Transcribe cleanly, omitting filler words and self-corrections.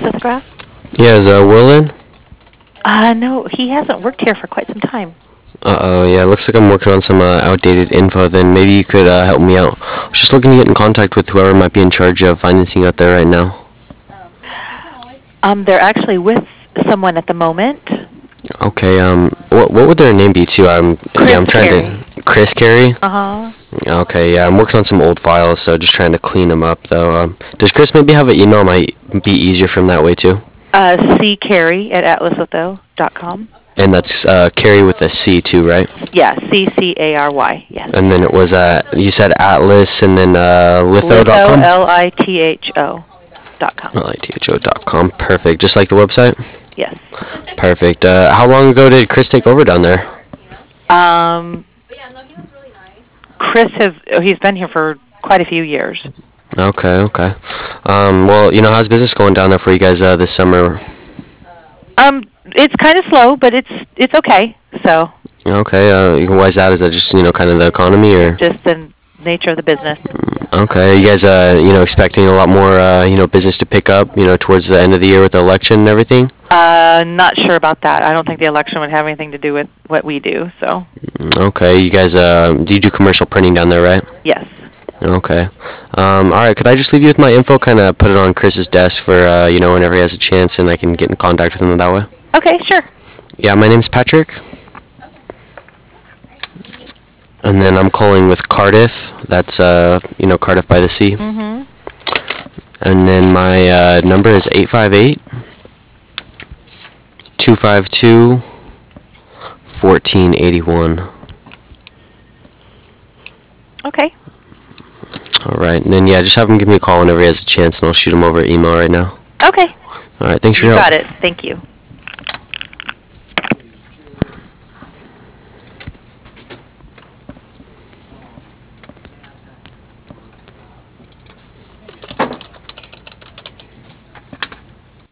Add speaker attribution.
Speaker 1: Lithograph?
Speaker 2: Yeah, is Will in?
Speaker 1: No, he hasn't worked here for quite some time.
Speaker 2: Uh-oh, yeah, looks like I'm working on some outdated info. Then maybe you could help me out. I was just looking to get in contact with whoever might be in charge of financing out there right now.
Speaker 1: They're actually with someone at the moment.
Speaker 2: Okay, what would their name be too?
Speaker 1: Chris
Speaker 2: I'm trying
Speaker 1: Carey.
Speaker 2: to... Chris Carey?
Speaker 1: Uh-huh.
Speaker 2: Okay, yeah, I'm working on some old files, so just trying to clean them up, though. Does Chris maybe have an email? Might be easier from that way, too.
Speaker 1: Carey at atlasotho.com.
Speaker 2: And that's Carey with a C, too, right?
Speaker 1: Yeah, Ccary, yes.
Speaker 2: And then it was, you said Atlas, and then litho.com?
Speaker 1: Litho.com.
Speaker 2: litho.com, perfect. Just like the website?
Speaker 1: Yes.
Speaker 2: Perfect. How long ago did Chris take over down there?
Speaker 1: Chris he's been here for quite a few years.
Speaker 2: Okay. Well, how's business going down there for you guys this summer?
Speaker 1: It's kind of slow, but it's okay. So.
Speaker 2: Okay. Why is that? Is that just kind of the economy, or
Speaker 1: just the nature of the business?
Speaker 2: Okay. Are you guys expecting a lot more business to pick up towards the end of the year with the election and everything?
Speaker 1: Not sure about that. I don't think the election would have anything to do with what we do. So.
Speaker 2: Okay. You guys do you do commercial printing down there, right?
Speaker 1: Yes.
Speaker 2: Okay. All right. Could I just leave you with my info? Kind of put it on Chris's desk for whenever he has a chance, and I can get in contact with him that way.
Speaker 1: Okay. Sure.
Speaker 2: Yeah. My name's Patrick. And then I'm calling with Cardiff. That's Cardiff by the Sea.
Speaker 1: Mhm.
Speaker 2: And then my number is 858-252-1481.
Speaker 1: Okay.
Speaker 2: All right. And then just have him give me a call whenever he has a chance, and I'll shoot him over email right now.
Speaker 1: Okay.
Speaker 2: All right. Thanks for your
Speaker 1: You
Speaker 2: help.
Speaker 1: got it. Thank you.